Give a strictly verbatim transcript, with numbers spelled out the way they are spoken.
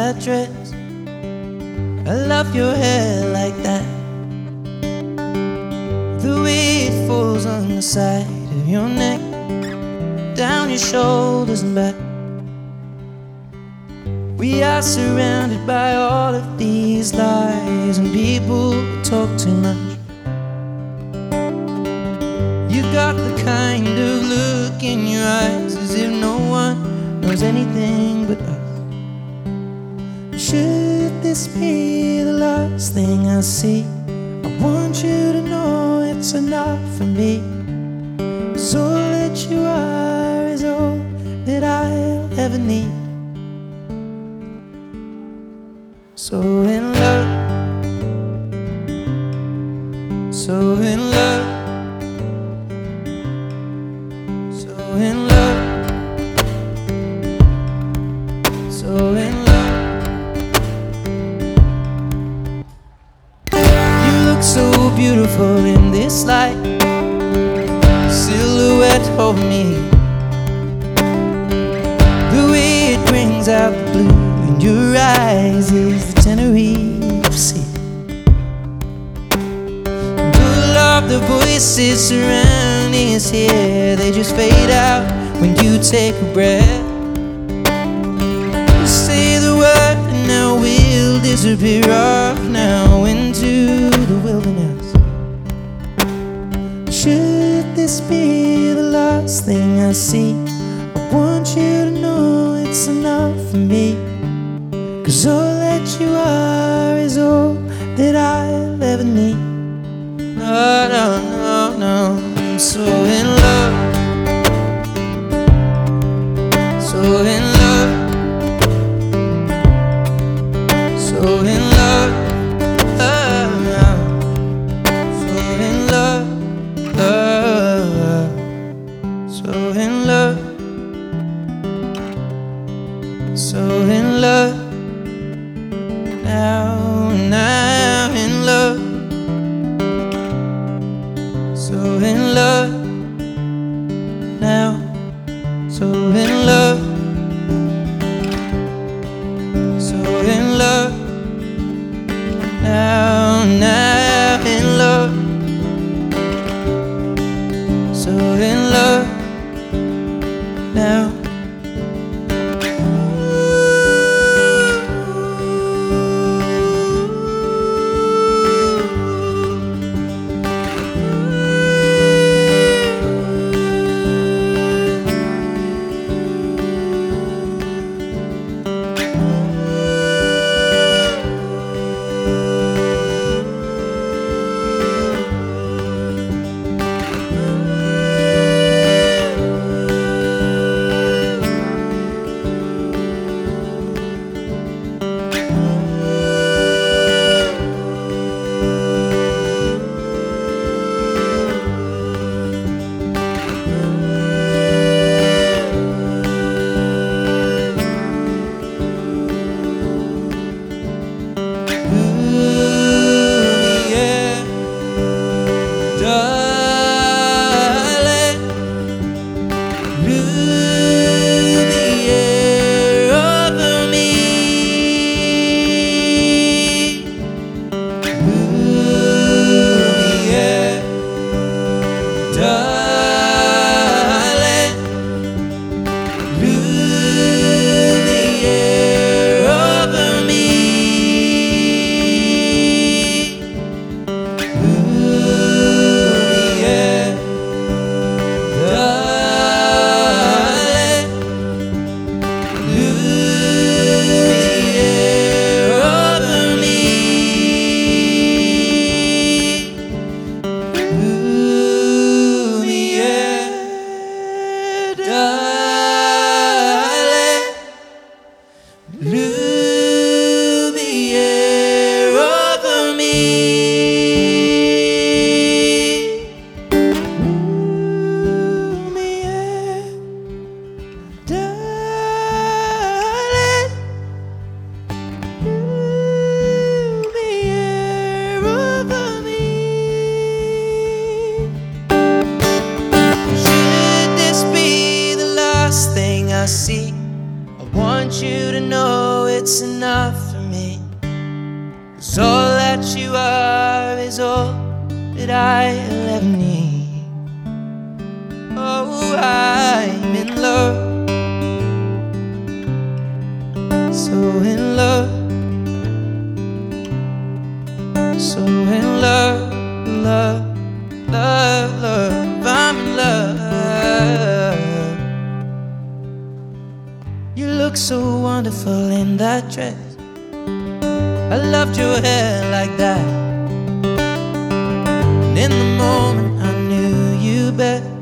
that dress. I love your hair like that, the way it falls on the side of your neck, down your shoulders and back. We are surrounded by all of these lies and people who talk too much. You got the kind of look in your eyes as if no one knows anything but us. Should this be the last thing I see, I want you to know it's enough for me. 'Cause all that you are is all that I'll ever need. So in love, so in love, so in love, so in love. You look so beautiful in this light, silhouette of me, the way it brings out the blue in your eyes is the Tenerife Sea. All of the voices surrounding us here, they just fade out when you take a breath. You say the word and now we'll disappear off now into the wilderness. Should this be the last thing I see, I want you to know it's enough for me. 'Cause all that you are is all that I'll ever need. No, no, no, no, I'm so in love, so in love, so in love, uh, so in love, uh, so in love, so in love. Now, now in love, so in love, now, so in love, so in love, now, now in love, so in love, now. I see. I want you to know it it's enough for me. 'Cause all that you are is all that I'll ever need. Oh, I'm in love, so in love, so in love, love, love, love, I'm in love. You look so wonderful in that dress. I loved your hair like that, and in the moment I knew you best.